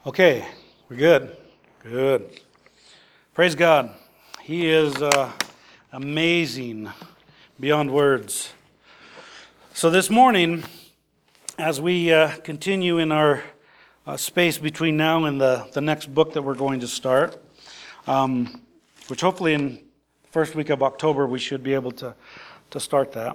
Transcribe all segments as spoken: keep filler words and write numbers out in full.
Okay, we're good. Good. Praise God. He is uh, amazing beyond words. So this morning, as we uh, continue in our uh, space between now and the, the next book that we're going to start, um, which hopefully in the first week of October we should be able to, to start that.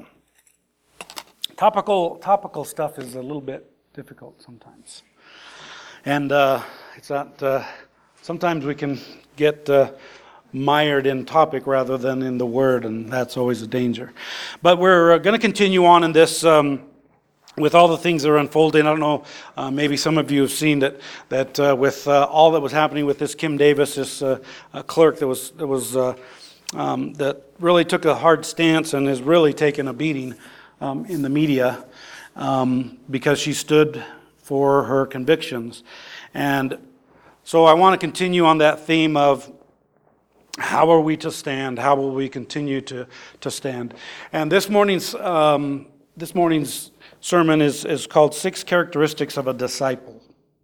Topical, topical stuff is a little bit difficult sometimes. And uh, it's not, uh, sometimes we can get uh, mired in topic rather than in the word, and that's always a danger. But we're uh, going to continue on in this um, with all the things that are unfolding. I don't know, uh, maybe some of you have seen that that uh, with uh, all that was happening with this Kim Davis, this uh, uh, clerk that was that was uh, um, that really took a hard stance and has really taken a beating um, in the media um, because she stood for her convictions. And so I want to continue on that theme of how are we to stand? How will we continue to, to stand? And this morning's um, this morning's sermon is, is called Six Characteristics of a Disciple.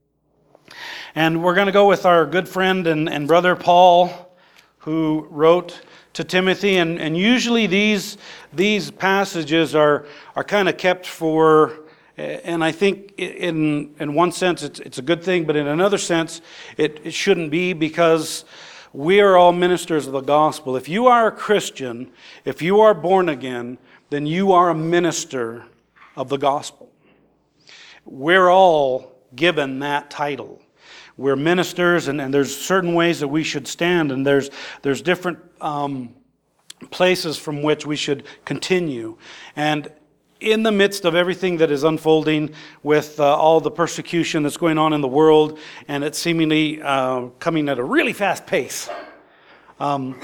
And we're going to go with our good friend and, and brother Paul, who wrote to Timothy. And, and usually these these passages are are kind of kept for. And I think in in one sense it's it's a good thing, but in another sense it, it shouldn't be, because we are all ministers of the gospel. If you are a Christian, if you are born again, then you are a minister of the gospel. We're all given that title. We're ministers, and, and there's certain ways that we should stand, and there's there's different um, places from which we should continue. And in the midst of everything that is unfolding with uh, all the persecution that's going on in the world, and it's seemingly uh, coming at a really fast pace. Um,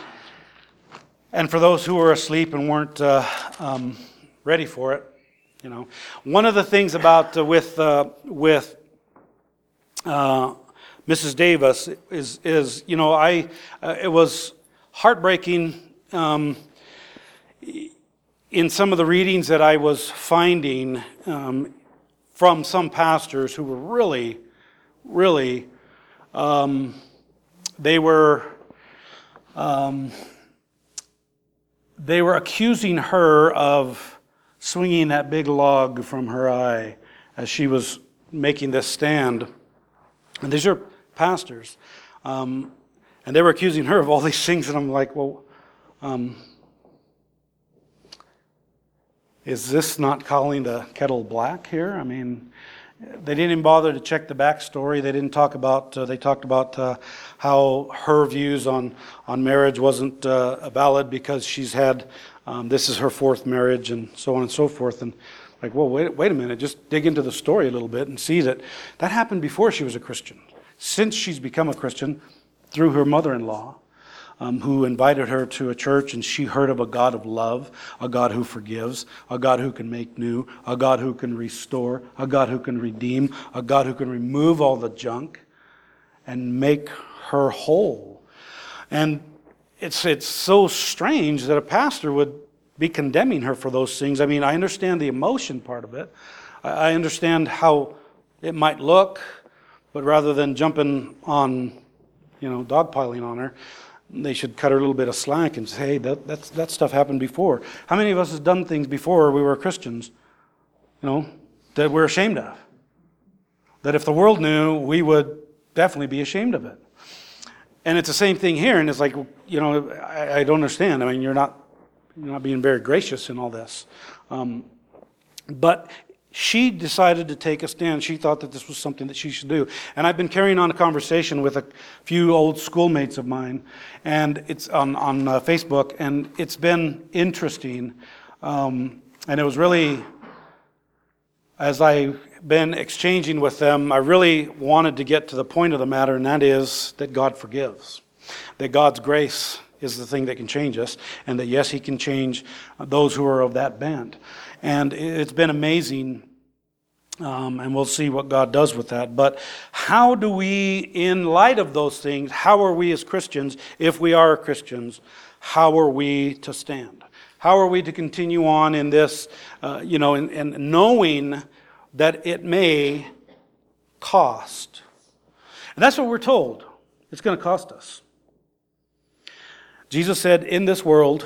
and for those who are asleep and weren't uh, um, ready for it, you know, one of the things about uh, with uh, with uh, Missus Davis is is you know I uh, it was heartbreaking. Um, In some of the readings that I was finding um, from some pastors who were really, really, um, they were um, they were accusing her of swinging that big log from her eye as she was making this stand. And these are pastors, um, and they were accusing her of all these things, and I'm like, well. Um, Is this not calling the kettle black here? I mean, they didn't even bother to check the backstory. They didn't talk about, uh, they talked about uh, how her views on, on marriage wasn't uh, valid because she's had, um, this is her fourth marriage and so on and so forth. And like, well, wait, wait a minute, just dig into the story a little bit and see that that happened before she was a Christian. Since she's become a Christian, through her mother-in-law, Um, who invited her to a church, and she heard of a God of love, a God who forgives, a God who can make new, a God who can restore, a God who can redeem, a God who can remove all the junk and make her whole. And it's it's so strange that a pastor would be condemning her for those things. I mean, I understand the emotion part of it. I understand how it might look, but rather than jumping on, you know, dogpiling on her, they should cut her a little bit of slack and say, hey, that that's, that stuff happened before. How many of us have done things before we were Christians, you know, that we're ashamed of? That if the world knew, we would definitely be ashamed of it. And it's the same thing here, and it's like, you know, I, I don't understand. I mean, you're not you're not being very gracious in all this. Um, but she decided to take a stand. She thought that this was something that she should do. And I've been carrying on a conversation with a few old schoolmates of mine, and it's on, on uh, Facebook, and it's been interesting. Um, and it was really, as I've been exchanging with them, I really wanted to get to the point of the matter, and that is that God forgives. That God's grace is the thing that can change us, and that yes, He can change those who are of that bent. And it's been amazing, um, and we'll see what God does with that. But how do we, in light of those things, how are we as Christians, if we are Christians, how are we to stand? How are we to continue on in this, uh, you know, and, and knowing that it may cost? And that's what we're told. It's going to cost us. Jesus said, in this world,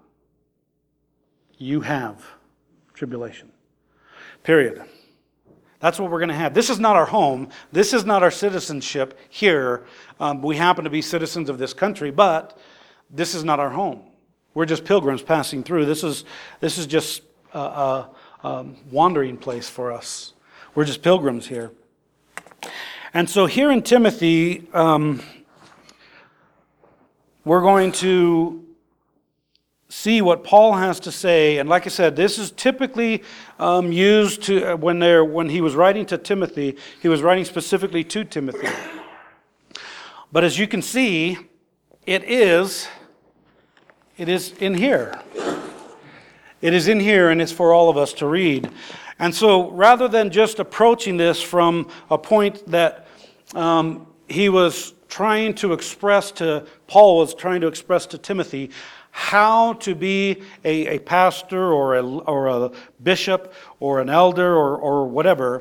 you have tribulation. Period. That's what we're going to have. This is not our home. This is not our citizenship here. Um, we happen to be citizens of this country, but this is not our home. We're just pilgrims passing through. This is this is just a, a, a wandering place for us. We're just pilgrims here. And so here in Timothy, um, we're going to see what Paul has to say. And like I said, this is typically um, used to uh, when they're when he was writing to Timothy, he was writing specifically to Timothy. But as you can see, it is it is in here. It is in here, and it's for all of us to read. And so rather than just approaching this from a point that um, he was trying to express to, Paul was trying to express to Timothy how to be a, a pastor or a, or a bishop or an elder or, or whatever,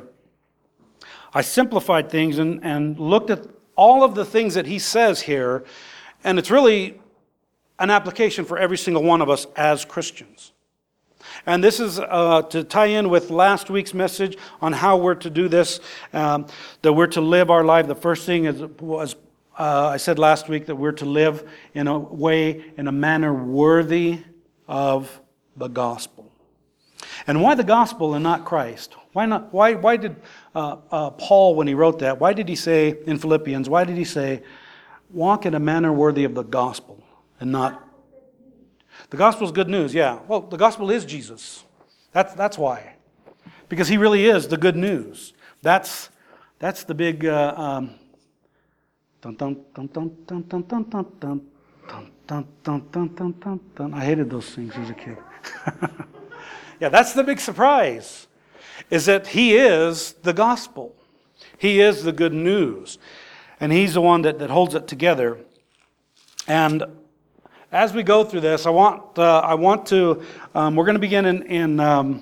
I simplified things and, and looked at all of the things that he says here, and it's really an application for every single one of us as Christians. And this is uh, to tie in with last week's message on how we're to do this, um, that we're to live our life. The first thing is, was, uh, I said last week that we're to live in a way, in a manner worthy of the gospel. And why the gospel and not Christ? Why not? Why, why did uh, uh, Paul, when he wrote that, why did he say in Philippians, why did he say, walk in a manner worthy of the gospel and not the gospel is good news, yeah. Well, the gospel is Jesus. That's that's why, because he really is the good news. That's that's the big. Uh, um, dun, dun, dun, dun, dun, dun, dun, dun, dun, dun, dun, dun, dun, dun, dun. I hated those things as a kid. Yeah, that's the big surprise, is that he is the gospel. He is the good news, and he's the one that, that holds it together. And as we go through this, I want uh, I want to, um, we're going to begin in, in um,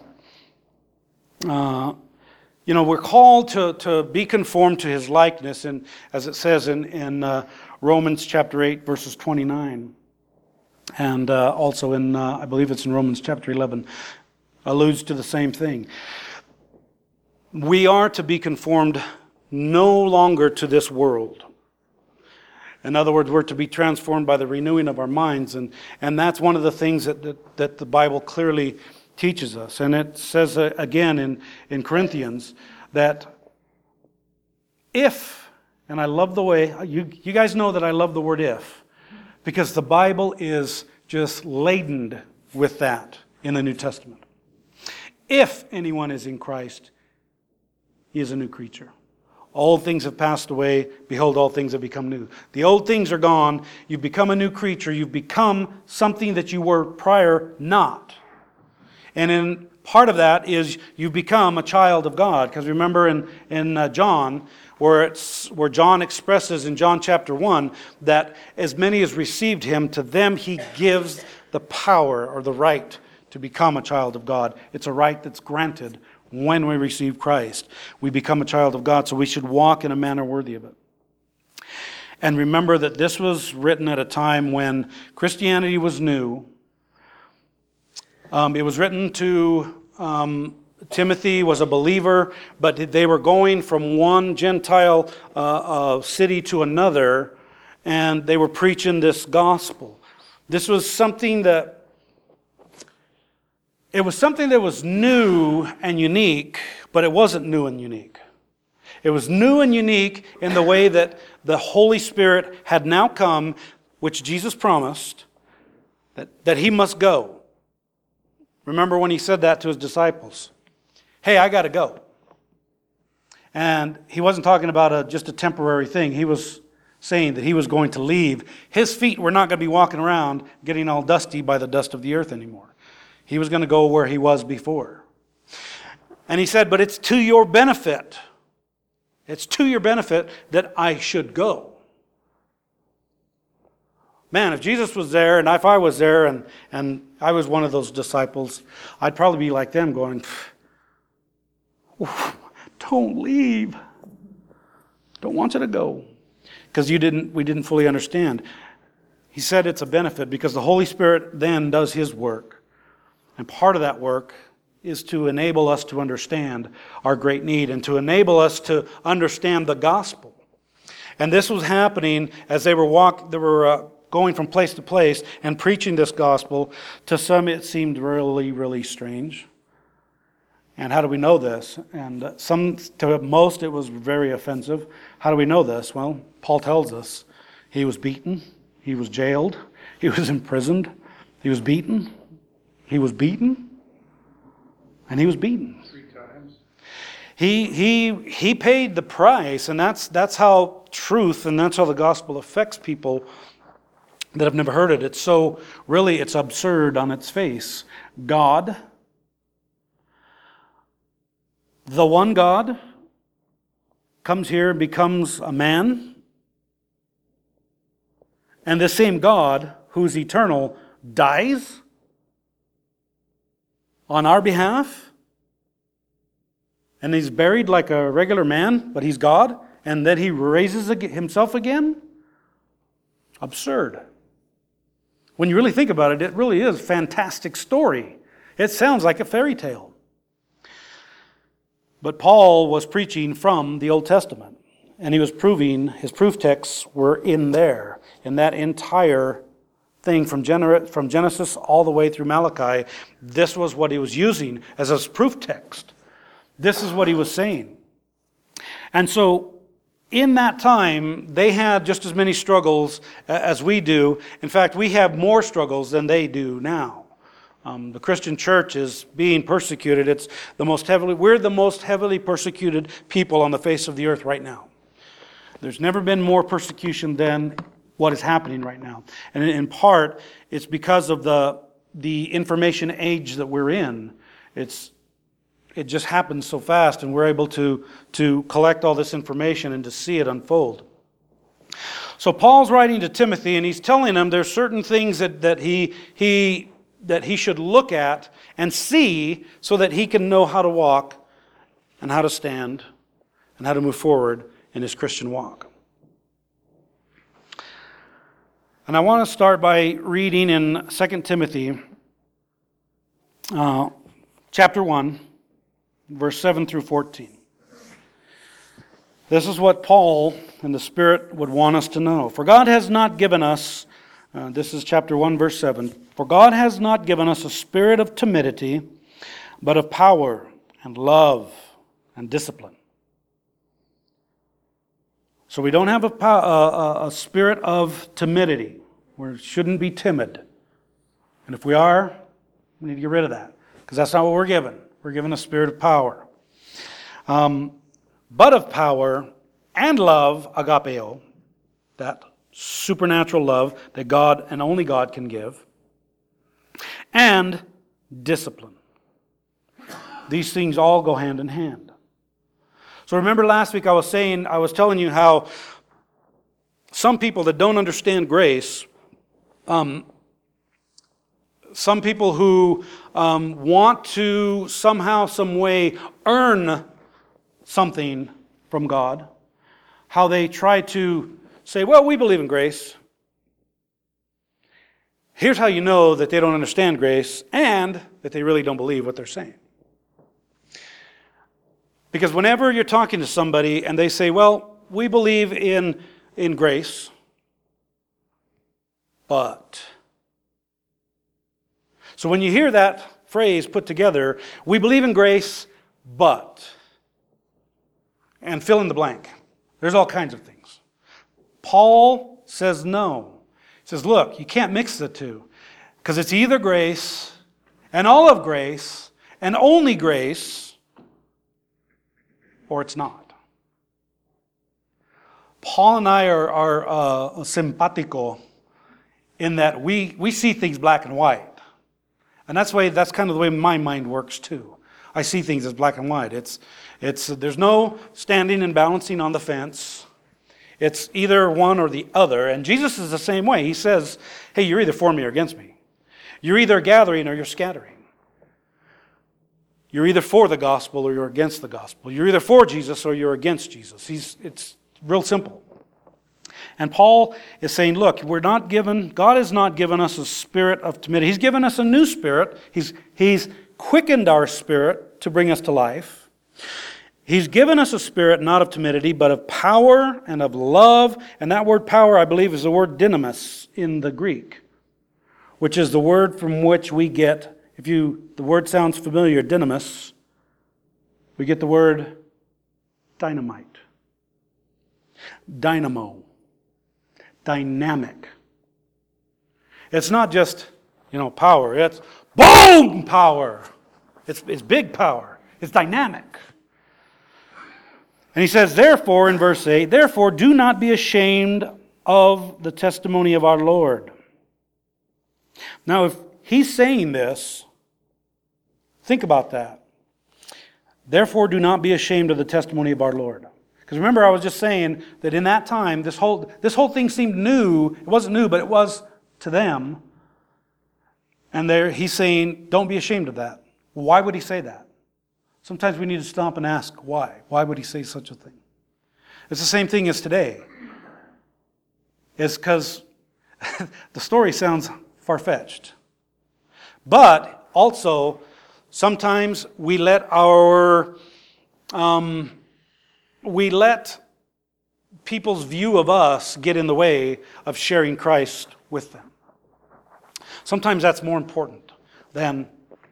uh, you know, we're called to, to be conformed to his likeness, and as it says in, in uh, Romans chapter eight, verses twenty-nine, and uh, also in, uh, I believe it's in Romans chapter eleven, alludes to the same thing. We are to be conformed no longer to this world. In other words, we're to be transformed by the renewing of our minds. And, and that's one of the things that, that, that the Bible clearly teaches us. And it says uh, again in, in Corinthians that if, and I love the way, you, you guys know that I love the word if, because the Bible is just laden with that in the New Testament. If anyone is in Christ, he is a new creature. All things have passed away. Behold, all things have become new. The old things are gone. You've become a new creature. You've become something that you were prior not. And in part of that is you've become a child of God. Because remember in, in uh, John, where, it's, where John expresses in John chapter one that as many as received him, to them he gives the power or the right to become a child of God. It's a right that's granted when we receive Christ. We become a child of God, so we should walk in a manner worthy of it. And remember that this was written at a time when Christianity was new. Um, it was written to um, Timothy, was a believer, but they were going from one Gentile uh, uh, city to another, and they were preaching this gospel. This was something that It was something that was new and unique, but it wasn't new and unique. It was new and unique in the way that the Holy Spirit had now come, which Jesus promised, that, that he must go. Remember when he said that to his disciples? Hey, I got to go. And he wasn't talking about a, just a temporary thing. He was saying that he was going to leave. His feet were not going to be walking around getting all dusty by the dust of the earth anymore. He was going to go where he was before. And he said, but it's to your benefit. It's to your benefit that I should go. Man, if Jesus was there and if I was there and, and I was one of those disciples, I'd probably be like them going, don't leave. Don't want you to go. because you didn't, we didn't fully understand. He said it's a benefit because the Holy Spirit then does His work. And part of that work is to enable us to understand our great need and to enable us to understand the gospel. And this was happening as they were walk, they were uh, going from place to place and preaching this gospel. To some it seemed really, really strange. And how do we know this? And uh, some, to most, it was very offensive. How do we know this? Well, Paul tells us he was beaten, he was jailed, he was imprisoned, he was beaten, he was beaten, and he was beaten. Three times. He he he paid the price, and that's that's how truth and that's how the gospel affects people that have never heard it. It's so really it's absurd on its face. God, the one God, comes here and becomes a man. And the same God, who's eternal, dies on our behalf. And he's buried like a regular man, but he's God. And then he raises himself again. Absurd. When you really think about it, it really is a fantastic story. It sounds like a fairy tale. But Paul was preaching from the Old Testament. And he was proving, his proof texts were in there. In that entire thing from Genesis all the way through Malachi, this was what he was using as his proof text. This is what he was saying. And so, in that time, they had just as many struggles as we do. In fact, we have more struggles than they do now. Um, the Christian church is being persecuted. It's the most heavily, we're the most heavily persecuted people on the face of the earth right now. There's never been more persecution than what is happening right now. And in part, it's because of the the information age that we're in. It's it just happens so fast, and we're able to, to collect all this information and to see it unfold. So Paul's writing to Timothy, and he's telling him there's certain things that, that he he that he should look at and see so that he can know how to walk and how to stand and how to move forward in his Christian walk. And I want to start by reading in Second Timothy uh, chapter one, verse seven through fourteen. This is what Paul and the Spirit would want us to know. For God has not given us, uh, this is chapter one, verse seven, for God has not given us a spirit of timidity, but of power and love and discipline. So we don't have a, a, a spirit of timidity. We shouldn't be timid. And if we are, we need to get rid of that. Because that's not what we're given. We're given a spirit of power. Um, but of power and love, agapeo, that supernatural love that God and only God can give, and discipline. These things all go hand in hand. So remember last week I was saying, I was telling you how some people that don't understand grace, um, some people who um, want to somehow, some way earn something from God, how they try to say, well, we believe in grace. Here's how you know that they don't understand grace and that they really don't believe what they're saying. Because whenever you're talking to somebody and they say, well, we believe in, in grace, but. So when you hear that phrase put together, we believe in grace, but. And fill in the blank. There's all kinds of things. Paul says no. He says, look, you can't mix the two. Because it's either grace and all of grace and only grace, or it's not. Paul and I are, are uh, simpatico in that we, we see things black and white. And that's way that's kind of the way my mind works too. I see things as black and white. It's it's there's no standing and balancing on the fence. It's either one or the other. And Jesus is the same way. He says, hey, you're either for me or against me. You're either gathering or you're scattering. You're either for the gospel or you're against the gospel. You're either for Jesus or you're against Jesus. He's, it's real simple. And Paul is saying, look, we're not given, God has not given us a spirit of timidity. He's given us a new spirit. He's, he's quickened our spirit to bring us to life. He's given us a spirit not of timidity, but of power and of love. And that word power, I believe, is the word dynamis in the Greek, which is the word from which we get, if you, the word sounds familiar, dynamis, we get the word dynamite, dynamo, dynamic. It's not just, you know, power. It's boom power. It's, it's big power. It's dynamic. And he says, therefore, in verse eight, therefore do not be ashamed of the testimony of our Lord. Now, if he's saying this, think about that. Therefore, do not be ashamed of the testimony of our Lord. Because remember, I was just saying that in that time, this whole, this whole thing seemed new. It wasn't new, but it was to them. And there, he's saying, don't be ashamed of that. Why would he say that? Sometimes we need to stop and ask, why? Why would he say such a thing? It's the same thing as today. It's because the story sounds far-fetched. But also, sometimes we let our, um, we let people's view of us get in the way of sharing Christ with them. Sometimes that's more important than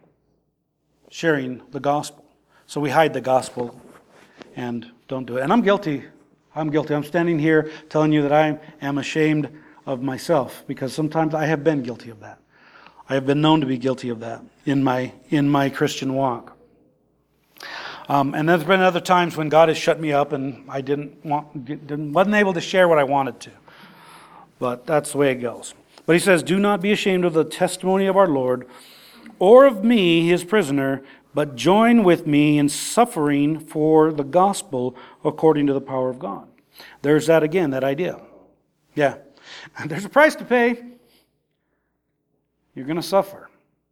sharing the gospel. So we hide the gospel and don't do it. And I'm guilty. I'm guilty. I'm standing here telling you that I am ashamed of myself because sometimes I have been guilty of that. I have been known to be guilty of that in my in my Christian walk. Um, and there's been other times when God has shut me up and I didn't want, didn't, wasn't able to share what I wanted to. But that's the way it goes. But he says, do not be ashamed of the testimony of our Lord, or of me, his prisoner, but join with me in suffering for the gospel according to the power of God. There's that again, that idea. Yeah. There's a price to pay. You're going to suffer.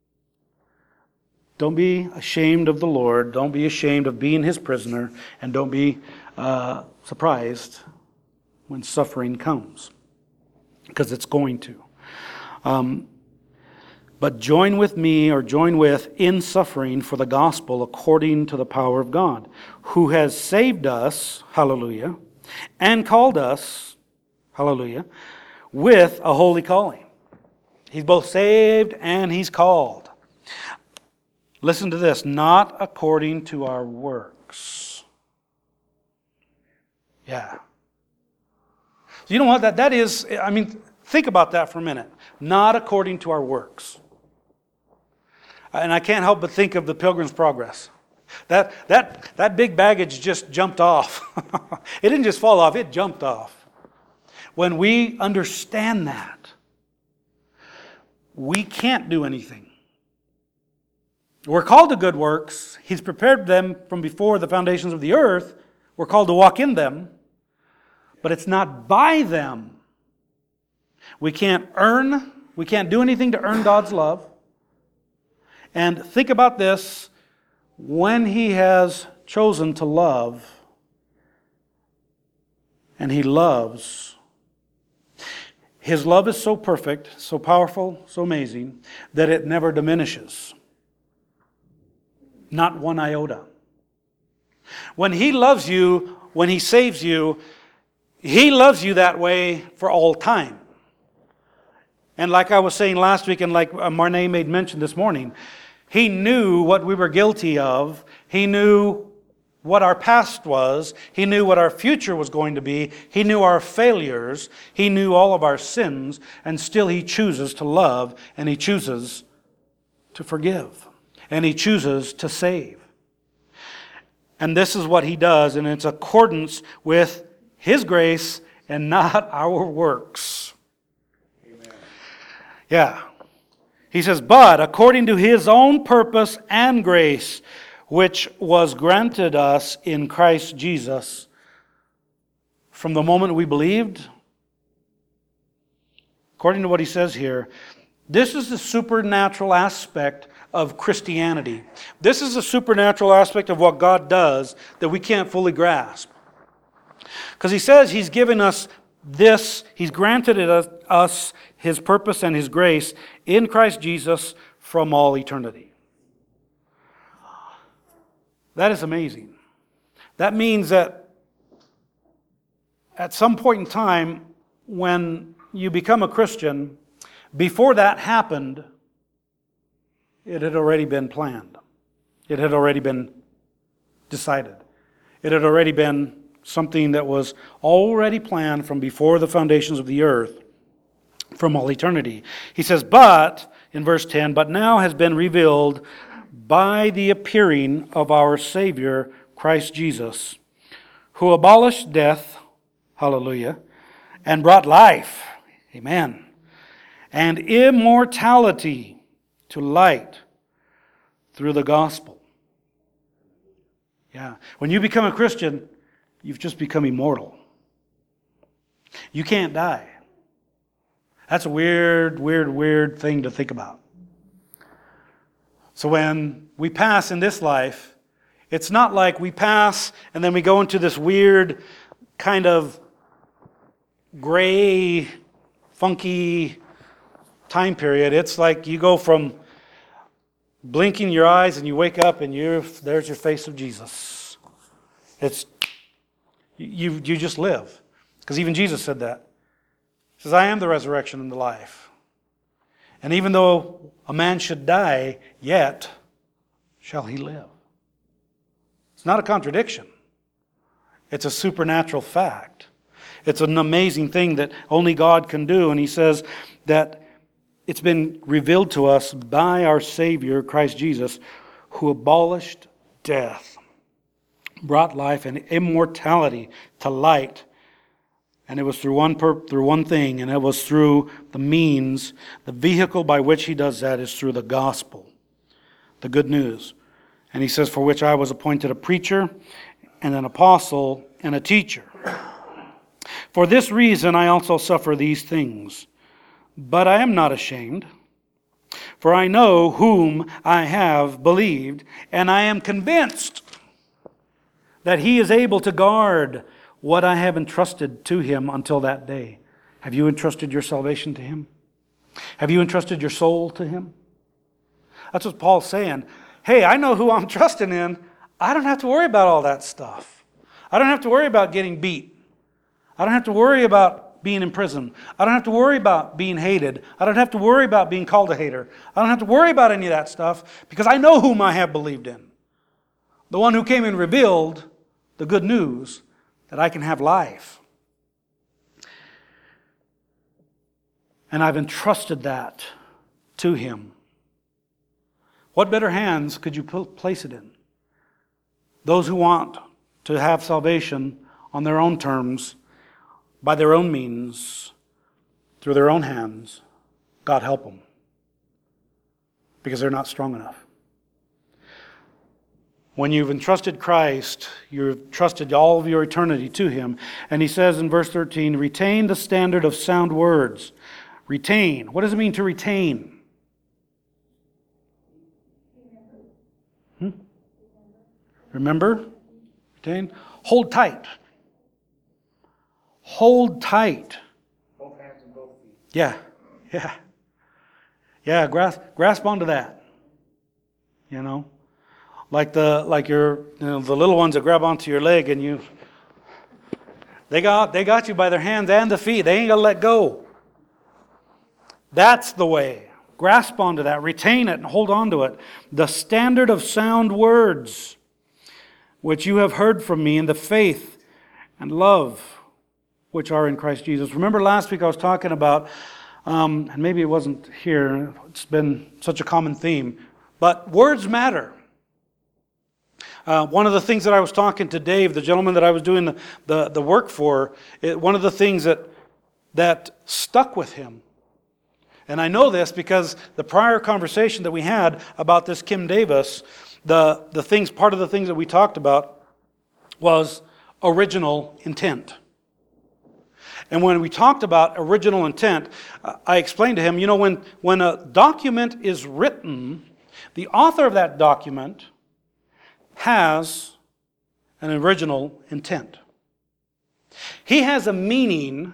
Don't be ashamed of the Lord. Don't be ashamed of being his prisoner. And don't be uh, surprised when suffering comes. Because it's going to. Um, but join with me, or join with, in suffering for the gospel according to the power of God, who has saved us, hallelujah, and called us, hallelujah, with a holy calling. He's both saved and he's called. Listen to this, not according to our works. Yeah. So you know what? That, that is, I mean, think about that for a minute. Not according to our works. And I can't help but think of the Pilgrim's Progress. That, that, that big baggage just jumped off. It didn't just fall off, it jumped off. When we understand that, we can't do anything. We're called to good works. He's prepared them from before the foundations of the earth. We're called to walk in them. But it's not by them. We can't earn, we can't do anything to earn God's love. And think about this, when he has chosen to love, and he loves, his love is so perfect, so powerful, so amazing, that it never diminishes. Not one iota. When he loves you, when he saves you, he loves you that way for all time. And like I was saying last week, and like Marnay made mention this morning, he knew what we were guilty of. He knew what our past was. He knew what our future was going to be. He knew our failures. He knew all of our sins. And still he chooses to love, and he chooses to forgive. And he chooses to save. And this is what he does, and it's accordance with his grace and not our works. Amen. Yeah. He says, but according to his own purpose and grace, which was granted us in Christ Jesus, from the moment we believed, according to what he says here, this is the supernatural aspect of Christianity. This is the supernatural aspect of what God does that we can't fully grasp. Because he says he's given us this, He's granted it us, us His purpose and His grace in Christ Jesus from all eternity. That is amazing. That means that at some point in time, when you become a Christian, before that happened, it had already been planned. It had already been decided. It had already been something that was already planned from before the foundations of the earth, from all eternity. He says, but, in verse ten, but now has been revealed by the appearing of our Savior, Christ Jesus, who abolished death, hallelujah, and brought life, amen, and immortality to light through the gospel. Yeah. When you become a Christian, you've just become immortal. You can't die. That's a weird, weird, weird thing to think about. So when we pass in this life, it's not like we pass and then we go into this weird kind of gray, funky time period. It's like you go from blinking your eyes and you wake up and you're, there's your face of Jesus. It's you you just live. Because even Jesus said that. He says, I am the resurrection and the life. And even though a man should die, yet shall he live. It's not a contradiction. It's a supernatural fact. It's an amazing thing that only God can do. And he says that it's been revealed to us by our Savior, Christ Jesus, who abolished death, brought life and immortality to light. And it was through one per- through one thing, and it was through the means, the vehicle by which he does that is through the gospel, the good news. And he says, for which I was appointed a preacher and an apostle and a teacher. For this reason I also suffer these things. But I am not ashamed, for I know whom I have believed, and I am convinced that he is able to guard what I have entrusted to him until that day. Have you entrusted your salvation to him? Have you entrusted your soul to him? That's what Paul's saying. Hey, I know who I'm trusting in. I don't have to worry about all that stuff. I don't have to worry about getting beat. I don't have to worry about being in prison. I don't have to worry about being hated. I don't have to worry about being called a hater. I don't have to worry about any of that stuff because I know whom I have believed in. The one who came and revealed the good news that I can have life. And I've entrusted that to him. What better hands could you place it in? Those who want to have salvation on their own terms, by their own means, through their own hands, God help them. Because they're not strong enough. When you've entrusted Christ, you've trusted all of your eternity to him. And he says in verse thirteen, retain the standard of sound words. Retain. What does it mean to retain? Hmm? Remember? Retain. Hold tight. Hold tight. Both hands and both feet. Yeah, yeah. Yeah, grasp, grasp onto that. You know? Like the like your you know the little ones that grab onto your leg and you they got they got you by their hands and the feet. They ain't gonna let go. That's the way. Grasp onto that, retain it and hold on to it. The standard of sound words which you have heard from me in the faith and love which are in Christ Jesus. Remember last week I was talking about, um, and maybe it wasn't here, it's been such a common theme, but words matter. Uh, one of the things that I was talking to Dave, the gentleman that I was doing the, the, the work for, it, one of the things that that stuck with him, and I know this because the prior conversation that we had about this Kim Davis, the, the things, part of the things that we talked about was original intent. And when we talked about original intent, I explained to him, you know, when, when a document is written, the author of that document has an original intent. He has a meaning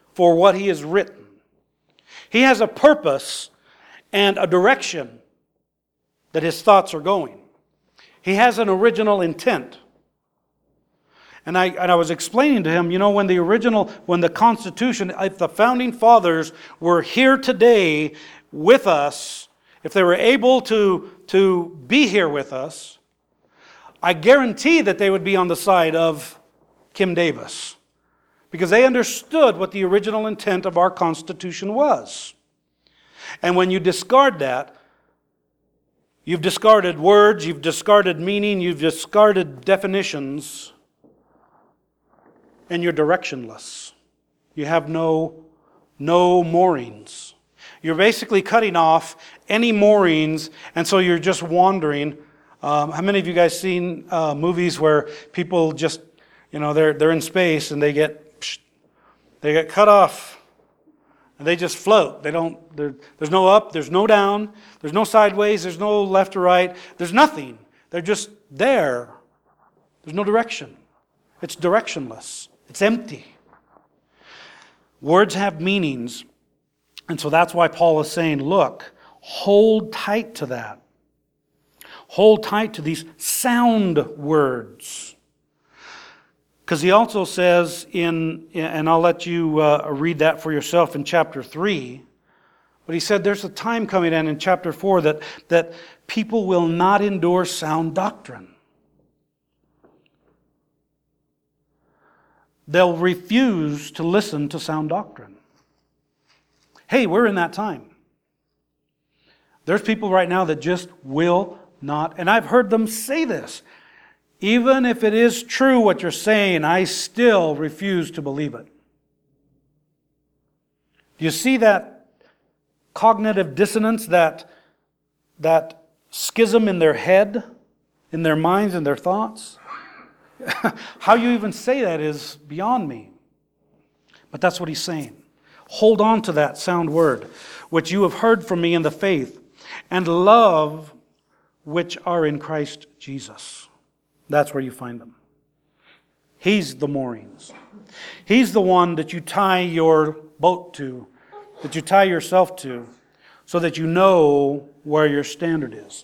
for what He has written. He has a purpose and a direction that His thoughts are going. He has an original intent. And I, and I was explaining to him, you know, when the original, when the Constitution, if the Founding Fathers were here today with us, if they were able to, to be here with us, I guarantee that they would be on the side of Kim Davis. Because they understood what the original intent of our Constitution was. And when you discard that, you've discarded words, you've discarded meaning, you've discarded definitions, and you're directionless. You have no, no moorings. You're basically cutting off any moorings, and so you're just wandering. Um, how many of you guys seen uh, movies where people just, you know, they're they're in space and they get psh, they get cut off, and they just float. They don't. There's no up. There's no down. There's no sideways. There's no left or right. There's nothing. They're just there. There's no direction. It's directionless. It's empty. Words have meanings. And so that's why Paul is saying, look, hold tight to that. Hold tight to these sound words. Because he also says in, and I'll let you uh, read that for yourself in chapter three, but he said there's a time coming in in chapter four that, that people will not endure sound doctrine. They'll refuse to listen to sound doctrine. Hey, we're in that time. There's people right now that just will not, and I've heard them say this, even if it is true what you're saying, I still refuse to believe it. Do you see that cognitive dissonance, that, that schism in their head, in their minds and their thoughts? How you even say that is beyond me. But that's what he's saying. Hold on to that sound word, which you have heard from me in the faith, and love which are in Christ Jesus. That's where you find them. He's the moorings. He's the one that you tie your boat to, that you tie yourself to, so that you know where your standard is.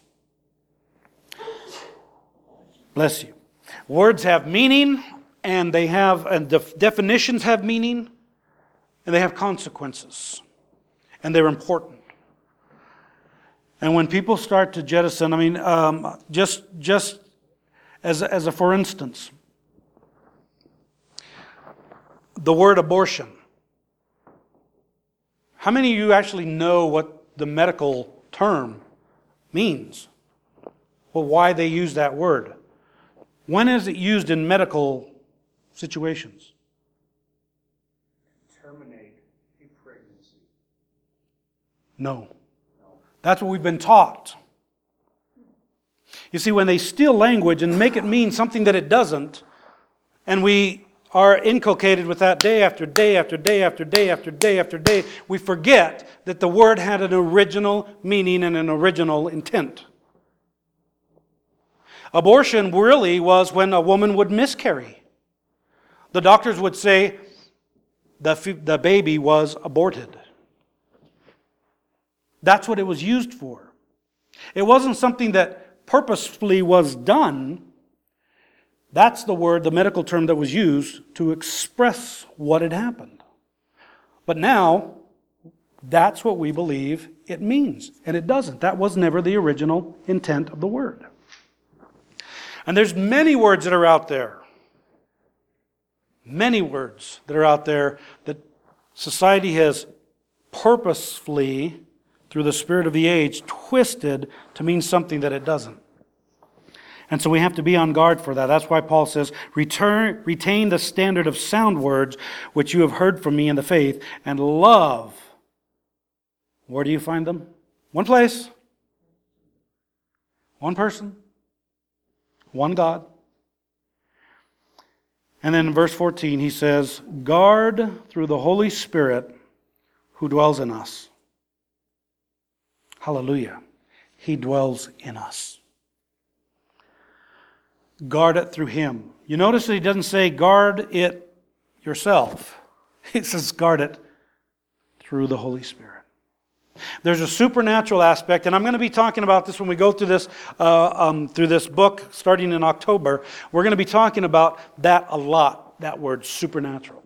Bless you. Words have meaning, and they have, and def- definitions have meaning, and they have consequences, and they're important. And when people start to jettison, I mean, um, just just as as a for instance, the word abortion. How many of you actually know what the medical term means? Well, why they use that word? When is it used in medical situations? Terminate a pregnancy. No. That's what we've been taught. You see, when they steal language and make it mean something that it doesn't, and we are inculcated with that day after day after day after day after day after day, we forget that the word had an original meaning and an original intent. Abortion really was when a woman would miscarry. The doctors would say the, the baby was aborted. That's what it was used for. It wasn't something that purposefully was done. That's the word, the medical term that was used to express what had happened. But now, that's what we believe it means. And it doesn't. That was never the original intent of the word. And there's many words that are out there. Many words that are out there that society has purposefully, through the spirit of the age, twisted to mean something that it doesn't. And so we have to be on guard for that. That's why Paul says, Return, retain the standard of sound words which you have heard from me in the faith, and love. Where do you find them? One place. One person. One God. And then in verse fourteen he says, guard through the Holy Spirit who dwells in us. Hallelujah. He dwells in us. Guard it through Him. You notice that he doesn't say guard it yourself. He says, guard it through the Holy Spirit. There's a supernatural aspect, and I'm going to be talking about this when we go through this uh, um, through this book starting in October. We're going to be talking about that a lot, that word supernatural.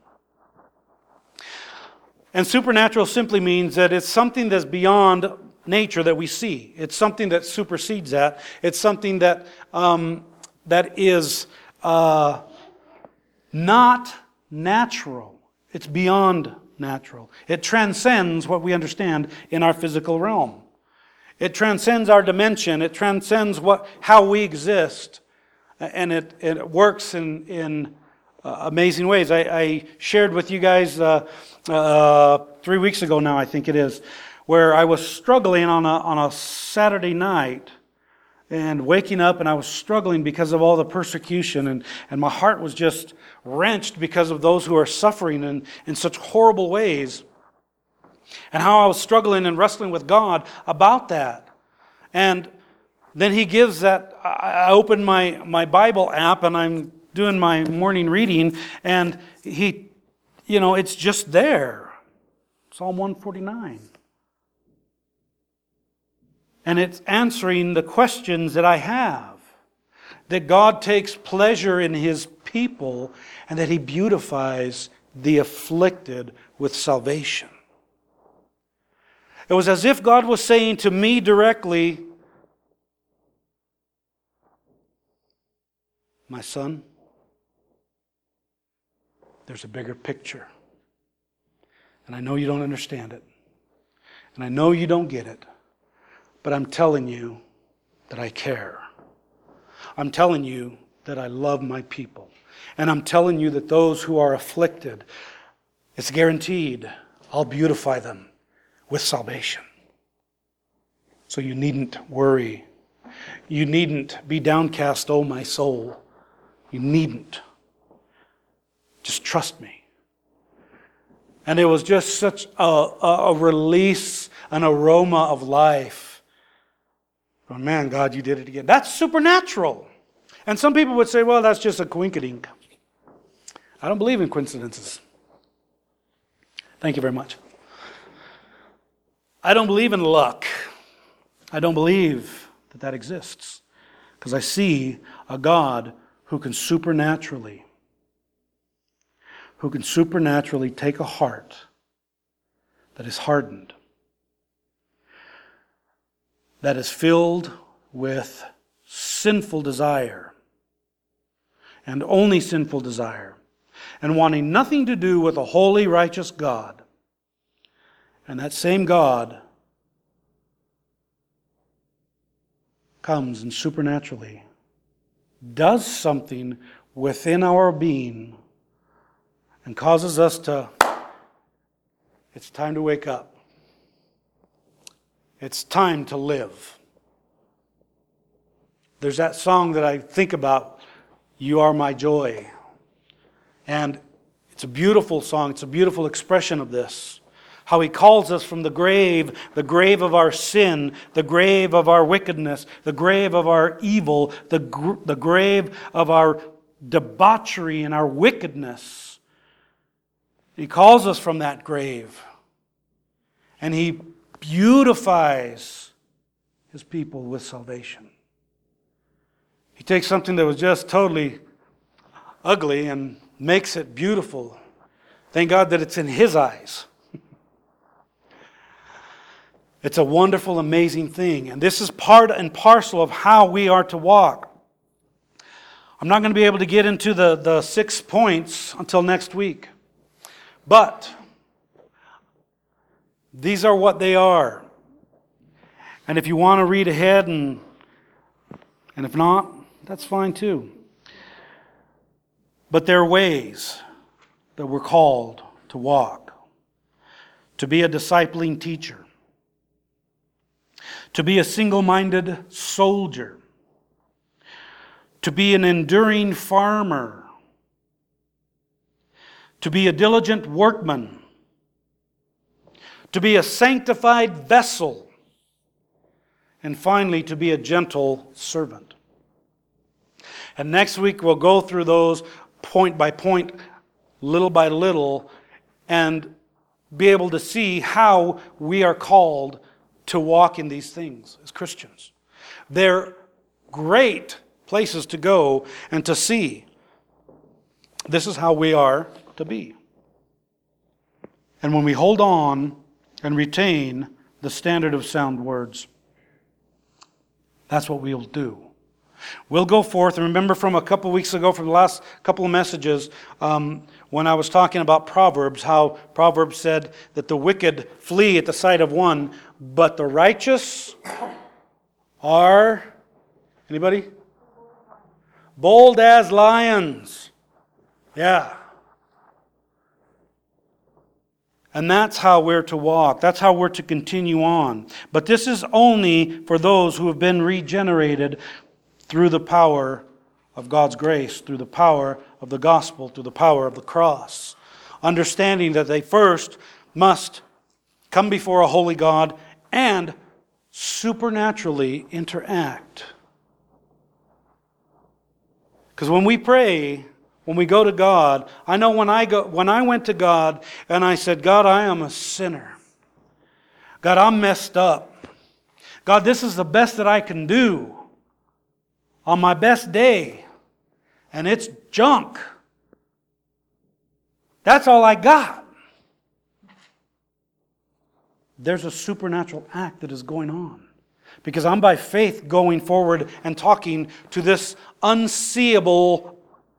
And supernatural simply means that it's something that's beyond nature that we see. It's something that supersedes that. It's something that um, that is uh, not natural. It's beyond natural. It transcends what we understand in our physical realm. It transcends our dimension. It transcends what how we exist. And it, it works in, in uh, amazing ways. I, I shared with you guys uh, uh, three weeks ago now, I think it is, where I was struggling on a, on a Saturday night and waking up, and I was struggling because of all the persecution, and, and my heart was just wrenched because of those who are suffering in, in such horrible ways, and how I was struggling and wrestling with God about that. And then He gives that, I opened my, my Bible app, and I'm doing my morning reading, and He, you know, it's just there. Psalm one forty-nine. And it's answering the questions that I have. That God takes pleasure in His people and that He beautifies the afflicted with salvation. It was as if God was saying to me directly, my son, there's a bigger picture. And I know you don't understand it. And I know you don't get it. But I'm telling you that I care. I'm telling you that I love my people. And I'm telling you that those who are afflicted, it's guaranteed, I'll beautify them with salvation. So you needn't worry. You needn't be downcast, oh my soul. You needn't. Just trust me. And it was just such a, a, a release, an aroma of life. Oh man, God, you did it again. That's supernatural. And some people would say, well, that's just a coinkydink. I don't believe in coincidences. Thank you very much. I don't believe in luck. I don't believe that that exists. Because I see a God who can supernaturally, who can supernaturally take a heart that is hardened, that is filled with sinful desire, and only sinful desire, and wanting nothing to do with a holy, righteous God. And that same God comes and supernaturally does something within our being and causes us to, it's time to wake up. It's time to live. There's that song that I think about, You Are My Joy. And it's a beautiful song. It's a beautiful expression of this. How He calls us from the grave, the grave of our sin, the grave of our wickedness, the grave of our evil, the, gr- the grave of our debauchery and our wickedness. He calls us from that grave. And He beautifies His people with salvation. He takes something that was just totally ugly and makes it beautiful. Thank God that it's in His eyes. It's a wonderful, amazing thing. And this is part and parcel of how we are to walk. I'm not going to be able to get into the, the six points until next week. But these are what they are. And if you want to read ahead, and and if not, that's fine too. But there are ways that we're called to walk. To be a discipling teacher. To be a single-minded soldier. To be an enduring farmer. To be a diligent workman. To be a sanctified vessel. And finally, to be a gentle servant. And next week we'll go through those point by point, little by little, and be able to see how we are called to walk in these things as Christians. They're great places to go and to see. This is how we are to be. And when we hold on and retain the standard of sound words, that's what we'll do. We'll go forth, and remember from a couple weeks ago, from the last couple of messages, um, when I was talking about Proverbs, how Proverbs said that the wicked flee at the sight of one, but the righteous are, anybody? Bold as lions. Yeah. And that's how we're to walk. That's how we're to continue on. But this is only for those who have been regenerated through the power of God's grace, through the power of the gospel, through the power of the cross. Understanding that they first must come before a holy God and supernaturally interact. Because when we pray, when we go to God, I know when I go, when I went to God and I said, God, I am a sinner. God, I'm messed up. God, this is the best that I can do on my best day. And it's junk. That's all I got. There's a supernatural act that is going on. Because I'm by faith going forward and talking to this unseeable,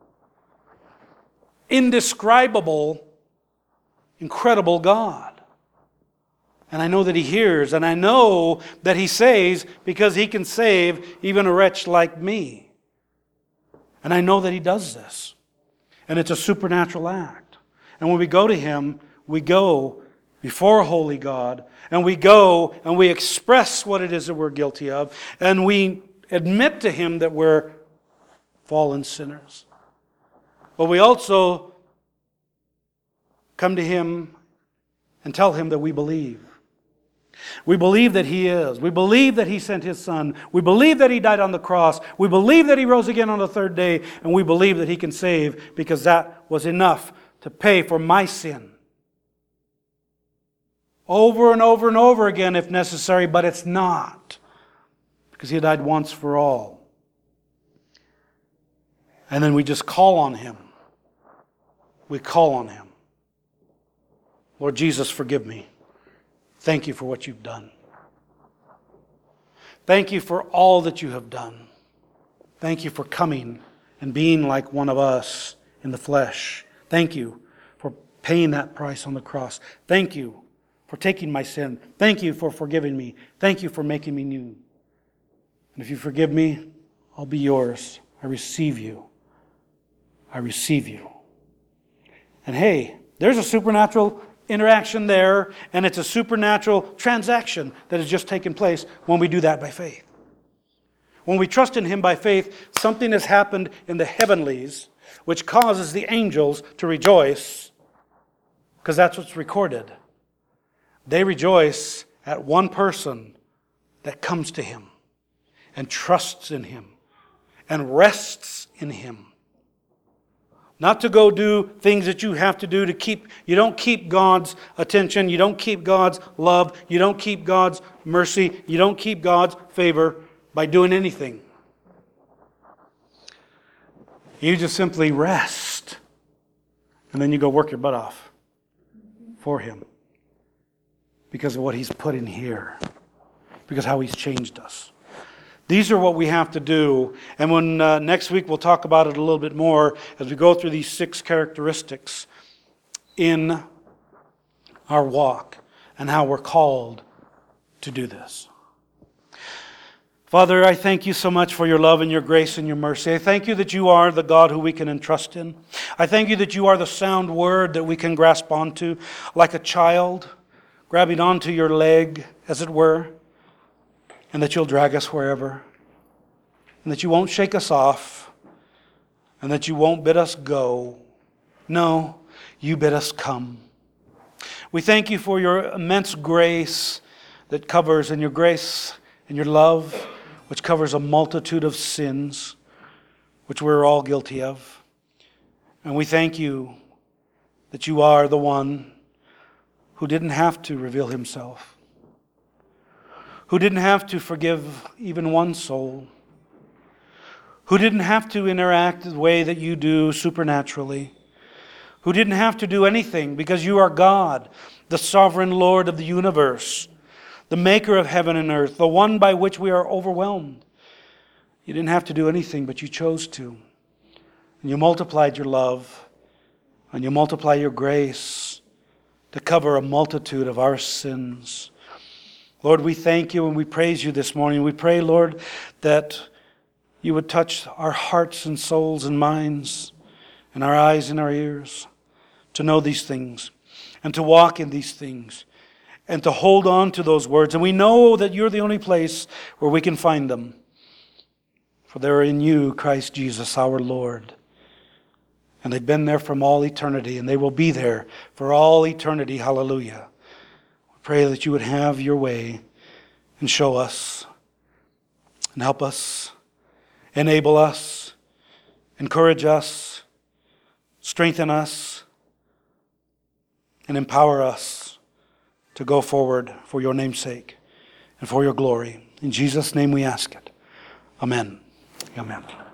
indescribable, incredible God. And I know that He hears, and I know that He saves because He can save even a wretch like me. And I know that He does this. And it's a supernatural act. And when we go to Him, we go before a holy God, and we go and we express what it is that we're guilty of, and we admit to Him that we're fallen sinners. But we also come to Him and tell Him that we believe. We believe that He is. We believe that He sent His Son. We believe that He died on the cross. We believe that He rose again on the third day. And we believe that He can save because that was enough to pay for my sin. Over and over and over again if necessary, but it's not. Because He died once for all. And then we just call on Him. We call on Him. Lord Jesus, forgive me. Thank You for what You've done. Thank You for all that You have done. Thank You for coming and being like one of us in the flesh. Thank You for paying that price on the cross. Thank You for taking my sin. Thank You for forgiving me. Thank You for making me new. And if You forgive me, I'll be Yours. I receive You. I receive You. And hey, there's a supernatural interaction there, and it's a supernatural transaction that has just taken place when we do that by faith. When we trust in Him by faith, something has happened in the heavenlies which causes the angels to rejoice, because that's what's recorded. They rejoice at one person that comes to Him and trusts in Him and rests in Him. Not to go do things that you have to do to keep, you don't keep God's attention, you don't keep God's love, you don't keep God's mercy, you don't keep God's favor by doing anything. You just simply rest. And then you go work your butt off for Him. Because of what He's put in here. Because how He's changed us. These are what we have to do. And when uh, next week we'll talk about it a little bit more as we go through these six characteristics in our walk and how we're called to do this. Father, I thank You so much for Your love and Your grace and Your mercy. I thank You that You are the God who we can entrust in. I thank You that You are the sound word that we can grasp onto like a child, grabbing onto your leg, as it were, and that You'll drag us wherever, and that You won't shake us off, and that You won't bid us go. No, You bid us come. We thank You for Your immense grace that covers, and Your grace and Your love, which covers a multitude of sins, which we're all guilty of. And we thank You that You are the one who didn't have to reveal himself, who didn't have to forgive even one soul, who didn't have to interact the way that you do supernaturally, who didn't have to do anything because you are God, the sovereign Lord of the universe, the maker of heaven and earth, the one by which we are overwhelmed. You didn't have to do anything, but you chose to. And you multiplied your love, and you multiply your grace to cover a multitude of our sins. Lord, we thank you and we praise you this morning. We pray, Lord, that you would touch our hearts and souls and minds and our eyes and our ears to know these things and to walk in these things and to hold on to those words. And we know that you're the only place where we can find them. For they're in you, Christ Jesus, our Lord. And they've been there from all eternity, and they will be there for all eternity. Hallelujah. We pray that you would have your way and show us and help us, enable us, encourage us, strengthen us, and empower us to go forward for your name's sake and for your glory. In Jesus' name we ask it. Amen. Amen.